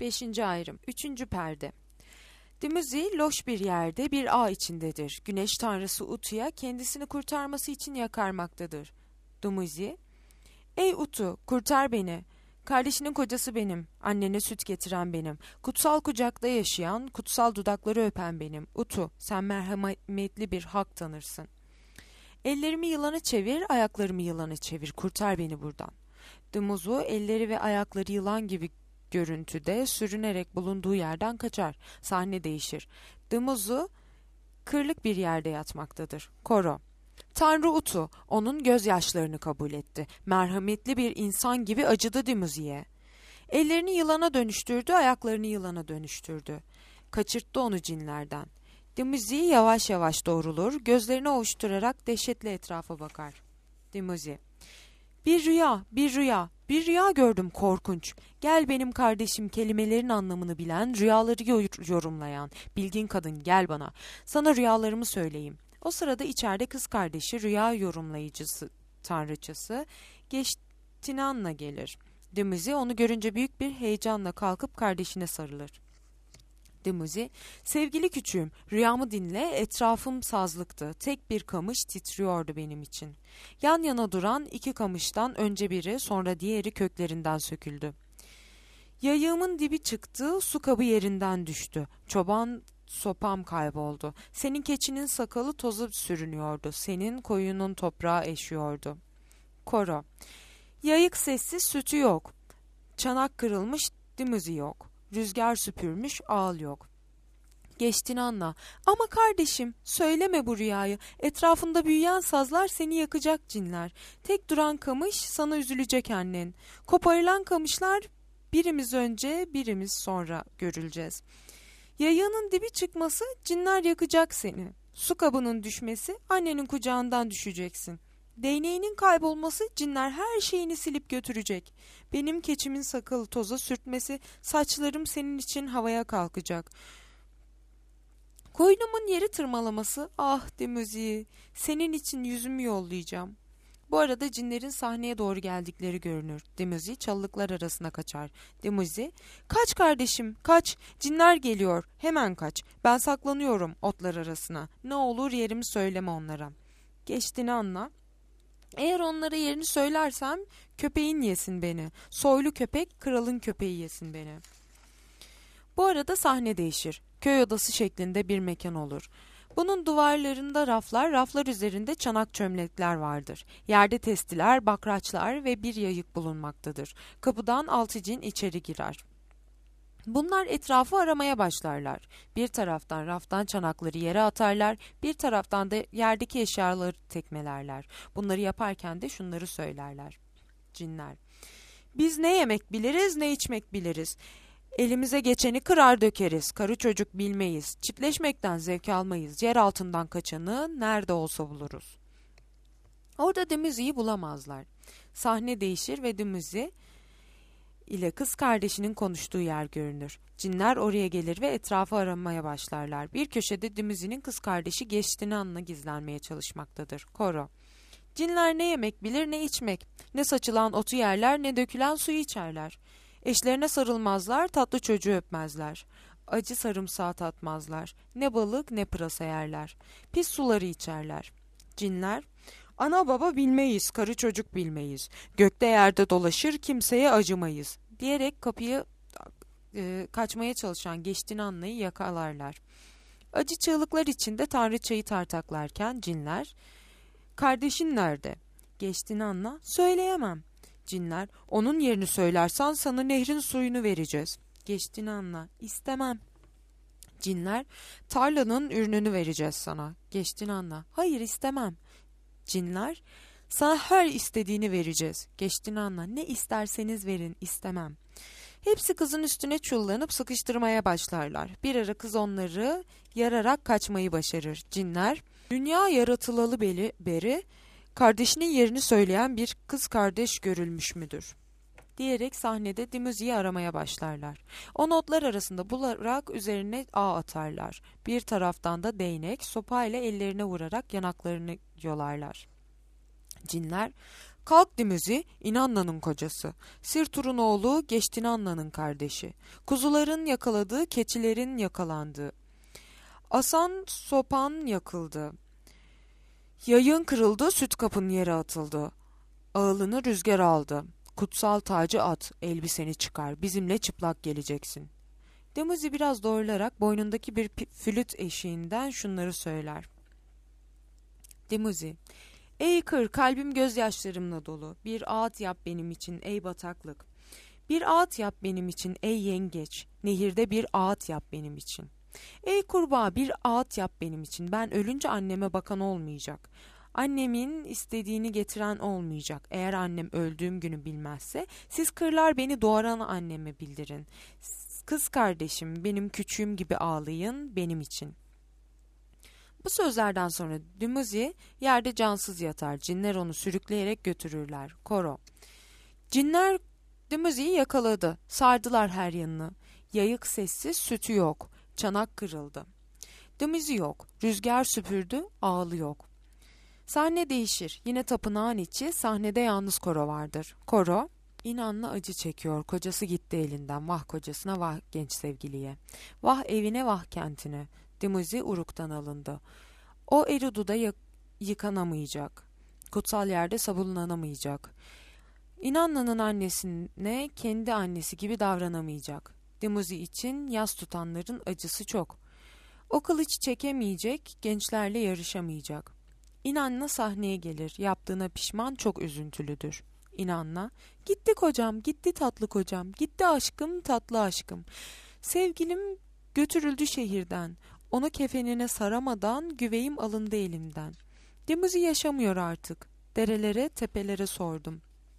5. ayrım 3. perde. Dumuzi loş bir yerde bir ağ içindedir. Güneş tanrısı Utu'ya kendisini kurtarması için yakarmaktadır. Dumuzi, ''Ey Utu, kurtar beni. Kardeşinin kocası benim, annene süt getiren benim, kutsal kucakta yaşayan, kutsal dudakları öpen benim. Utu, sen merhametli bir hak tanırsın. Ellerimi yılana çevir, ayaklarımı yılana çevir, kurtar beni buradan.'' Dumuzu elleri ve ayakları yılan gibi görüntüde sürünerek bulunduğu yerden kaçar. Sahne değişir. Dumuzu kırlık bir yerde yatmaktadır. Koro. Tanrı Utu onun gözyaşlarını kabul etti. Merhametli bir insan gibi acıdı Dumuzi'ye. Ellerini yılana dönüştürdü, ayaklarını yılana dönüştürdü. Kaçırttı onu cinlerden. Dumuzi yavaş yavaş doğrulur, gözlerini ovuşturarak dehşetle etrafa bakar. Dumuzi. Bir rüya, bir rüya, bir rüya gördüm korkunç. Gel benim kardeşim, kelimelerin anlamını bilen, rüyaları yorumlayan, bilgin kadın, gel bana. Sana rüyalarımı söyleyeyim. O sırada içeride kız kardeşi, rüya yorumlayıcısı, tanrıçası Geçtinan'la gelir. Dumuzi onu görünce büyük bir heyecanla kalkıp kardeşine sarılır. Dumuzi, sevgili küçüğüm, rüyamı dinle, etrafım sazlıktı. Tek bir kamış titriyordu benim için. Yan yana duran iki kamıştan önce biri, sonra diğeri köklerinden söküldü. Yayığımın dibi çıktı, su kabı yerinden düştü. Çoban sopam kayboldu. Senin keçinin sakalı toza sürünüyordu. Senin koyunun toprağa eşiyordu. Koro. Yayık sessiz, sütü yok. Çanak kırılmış, Dumuzi yok. Rüzgar süpürmüş, ağıl yok. Geçtin anla. Ama kardeşim, söyleme bu rüyayı. Etrafında büyüyen sazlar seni yakacak cinler. Tek duran kamış sana üzülecek annen. Koparılan kamışlar birimiz önce, birimiz sonra görüleceğiz. Yayığının dibi çıkması cinler yakacak seni. Su kabının düşmesi annenin kucağından düşeceksin. Değneğinin kaybolması cinler her şeyini silip götürecek. Benim keçimin sakalı toza sürtmesi saçlarım senin için havaya kalkacak. Koynumun yeri tırmalaması, ah Dumuzi, senin için yüzümü yollayacağım. Bu arada cinlerin sahneye doğru geldikleri görünür. Dumuzi çalılıklar arasına kaçar. Dumuzi, kaç kardeşim kaç, cinler geliyor, hemen kaç. Ben saklanıyorum otlar arasına. Ne olur yerimi söyleme onlara. Geçtiğini anla. Eğer onlara yerini söylersem köpeğin yesin beni. Soylu köpek kralın köpeği yesin beni. Bu arada sahne değişir. Köy odası şeklinde bir mekan olur. Bunun duvarlarında raflar, raflar üzerinde çanak çömlekler vardır. Yerde testiler, bakraçlar ve bir yayık bulunmaktadır. Kapıdan 6 cin içeri girer. Bunlar etrafı aramaya başlarlar. Bir taraftan raftan çanakları yere atarlar, bir taraftan da yerdeki eşyaları tekmelerler. Bunları yaparken de şunları söylerler. Cinler. Biz ne yemek biliriz, ne içmek biliriz. Elimize geçeni kırar dökeriz, karı çocuk bilmeyiz, çiftleşmekten zevk almayız, yer altından kaçanı nerede olsa buluruz. Orada Dumuzi'yi bulamazlar. Sahne değişir ve Dumuzi ile kız kardeşinin konuştuğu yer görünür. Cinler oraya gelir ve etrafı aramaya başlarlar. Bir köşede Dumuzi'nin kız kardeşi Geçtinan'la gizlenmeye çalışmaktadır. Koro. Cinler ne yemek bilir ne içmek, ne saçılan otu yerler ne dökülen suyu içerler. Eşlerine sarılmazlar, tatlı çocuğu öpmezler. Acı sarımsağı tatmazlar. Ne balık ne pırasa yerler. Pis suları içerler. Cinler, ana baba bilmeyiz, karı çocuk bilmeyiz. Gökte yerde dolaşır, kimseye acımayız diyerek kapıyı kaçmaya çalışan Geçtinanlı'yı yakalarlar. Acı çığlıklar içinde tanrıçayı tartaklarken cinler, kardeşin nerede? Geçtinanlı, söyleyemem. Cinler, onun yerini söylersen sana nehrin suyunu vereceğiz. Geçtinanlı, istemem. Cinler, tarlanın ürününü vereceğiz sana. Geçtinanlı, hayır istemem. Cinler, sana her istediğini vereceğiz. Geçtinanlı, ne isterseniz verin, istemem. Hepsi kızın üstüne çullanıp sıkıştırmaya başlarlar. Bir ara kız onları yararak kaçmayı başarır. Cinler, dünya yaratılalı beri kardeşinin yerini söyleyen bir kız kardeş görülmüş müdür? Diyerek sahnede Dumuzi'yi aramaya başlarlar. O notlar arasında bularak üzerine ağ atarlar. Bir taraftan da değnek, sopayla ellerine vurarak yanaklarını yolarlar. Cinler, Kalk Dimüzi, İnanna'nın kocası. Sirtur'un oğlu Geçtinanna'nın kardeşi. Kuzuların yakaladığı, keçilerin yakalandığı. Asan sopan yakıldı. Yayın kırıldı, süt kapın yere atıldı. Ağılını rüzgar aldı. Kutsal tacı at, elbiseni çıkar, bizimle çıplak geleceksin. Dimüzi biraz doğrularak boynundaki bir flüt eşiğinden şunları söyler. Dimüzi, ey kır, kalbim gözyaşlarımla dolu. Bir ağıt yap benim için ey bataklık. Bir ağıt yap benim için ey yengeç. Nehirde bir ağıt yap benim için. Ey kurbağa, bir ağıt yap benim için. Ben ölünce anneme bakan olmayacak. Annemin istediğini getiren olmayacak. Eğer annem öldüğüm günü bilmezse siz kırlar beni doğuran anneme bildirin. Kız kardeşim, benim küçüğüm gibi ağlayın benim için. Bu sözlerden sonra Dimüzi yerde cansız yatar. Cinler onu sürükleyerek götürürler. Koro. Cinler Dimüzi'yi yakaladı. Sardılar her yanını. Yayık sessiz, sütü yok. Çanak kırıldı. Dimüzi yok. Rüzgar süpürdü, ağlı yok. Sahne değişir. Yine tapınağın içi, sahnede yalnız Koro vardır. Koro, İnanla acı çekiyor. Kocası gitti elinden. Vah kocasına, vah genç sevgiliye. Vah evine, vah kentine. Dimüzi Uruk'tan alındı. O Eridu'da yıkanamayacak. Kutsal yerde sabunlanamayacak. İnanna'nın annesine kendi annesi gibi davranamayacak. Dimüzi için yas tutanların acısı çok. O kılıç çekemeyecek, gençlerle yarışamayacak. İnanna sahneye gelir. Yaptığına pişman, çok üzüntülüdür. İnanna, gitti kocam, gitti tatlı kocam, gitti aşkım, tatlı aşkım. Sevgilim götürüldü şehirden. Onu kefenine saramadan güveyim alındı elimden. Dimüzi yaşamıyor artık. Derelere, tepelere sordum.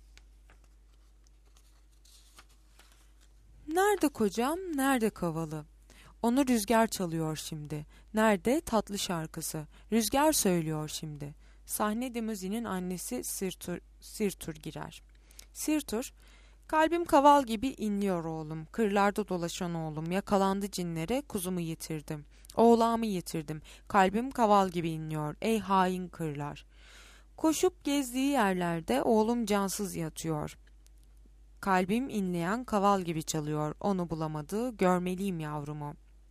Nerede kocam, nerede kavalı? Onu rüzgar çalıyor şimdi. Nerede tatlı şarkısı? Rüzgar söylüyor şimdi. Sahne Dimüzi'nin annesi Sirtur girer. Sirtur, kalbim kaval gibi inliyor oğlum. Kırlarda dolaşan oğlum. Yakalandı cinlere, kuzumu yitirdim. Oğlağımı yitirdim. Kalbim kaval gibi inliyor. Ey hain kırlar. Koşup gezdiği yerlerde oğlum cansız yatıyor. Kalbim inleyen kaval gibi çalıyor. Onu bulamadı, görmeliyim yavrumu.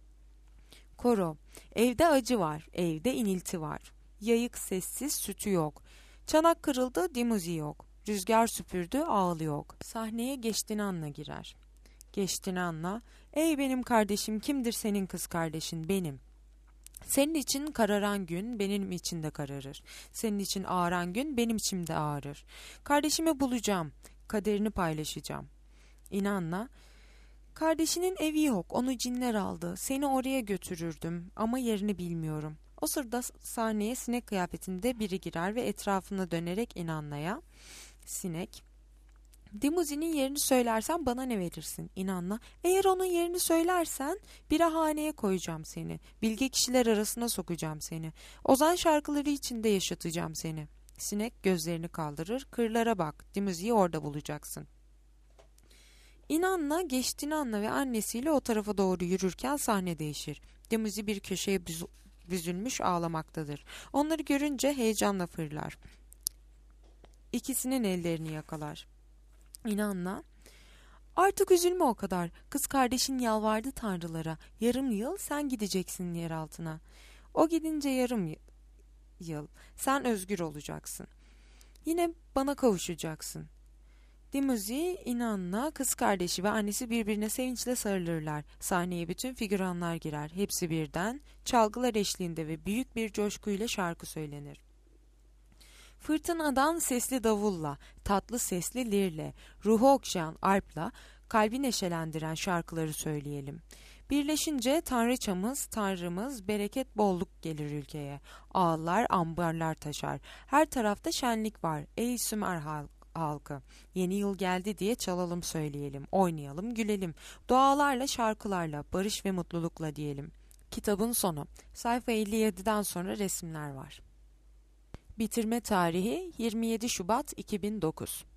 Koro, evde acı var, evde inilti var. Yayık sessiz, sütü yok. Çanak kırıldı, Dimüzi yok. Rüzgar süpürdü, ağlı yok. Sahneye Geçtinanna girer. Geçtinanna, ey benim kardeşim, kimdir senin kız kardeşin? Benim. Senin için kararan gün benim için de kararır. Senin için ağaran gün benim için de ağarır. Kardeşimi bulacağım, kaderini paylaşacağım. İnanla, kardeşinin evi yok, onu cinler aldı. Seni oraya götürürdüm ama yerini bilmiyorum. O sırada sahneye sinek kıyafetinde biri girer ve etrafına dönerek İnanla'ya, sinek, Dimüzi'nin yerini söylersen bana ne verirsin? İnanla, eğer onun yerini söylersen bir haneye koyacağım seni. Bilge kişiler arasına sokacağım seni. Ozan şarkıları içinde yaşatacağım seni. Sinek gözlerini kaldırır, kırlara bak, Dimüzi'yi orada bulacaksın. İnanla, Geçtinanla ve annesiyle o tarafa doğru yürürken sahne değişir. Dimüzi bir köşeye büzülmüş ağlamaktadır. Onları görünce heyecanla fırlar. İkisinin ellerini yakalar. İnanla, artık üzülme o kadar. Kız kardeşin yalvardı tanrılara. Yarım yıl sen gideceksin yer altına. O gidince yarım yıl sen özgür olacaksın. Yine bana kavuşacaksın. Dimüzi, İnanla, kız kardeşi ve annesi birbirine sevinçle sarılırlar. Sahneye bütün figüranlar girer. Hepsi birden, çalgılar eşliğinde ve büyük bir coşkuyla şarkı söylenir. Fırtınadan sesli davulla, tatlı sesli lirle, ruhu okşayan arpla, kalbi neşelendiren şarkıları söyleyelim. Birleşince tanrıçamız, tanrımız, bereket bolluk gelir ülkeye. Ağlar, ambarlar taşar. Her tarafta şenlik var. Ey Sümer halkı. Yeni yıl geldi diye çalalım söyleyelim. Oynayalım, gülelim. Dualarla, şarkılarla, barış ve mutlulukla diyelim. Kitabın sonu. Sayfa 57'den sonra resimler var. Bitirme tarihi 27 Şubat 2009.